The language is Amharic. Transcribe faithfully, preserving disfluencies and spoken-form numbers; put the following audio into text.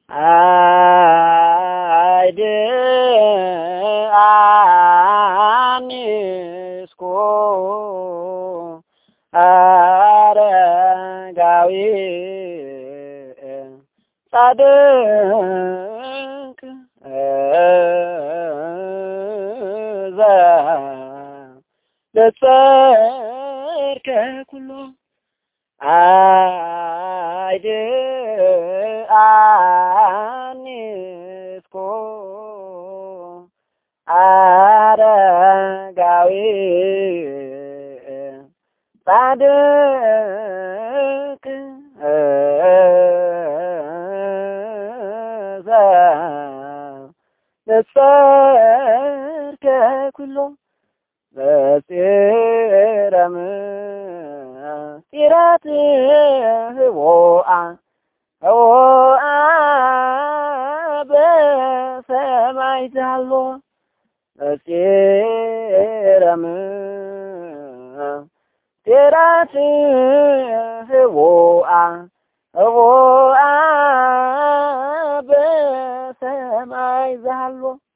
አይድ አኒስኮ አረጋዊ ጻድቅ ዘ ለጸርከ ኩሎ አይድ አኒስኮ አረጋዊ ጻድቅ ዘ ለጸርከ ኩሎ በጽረም ጢራት ህቦአ ህቦአ በሰማይ ዛሎ በጽረም ጢራት ህቦአ ህቦአ በሰማይ ዛሎ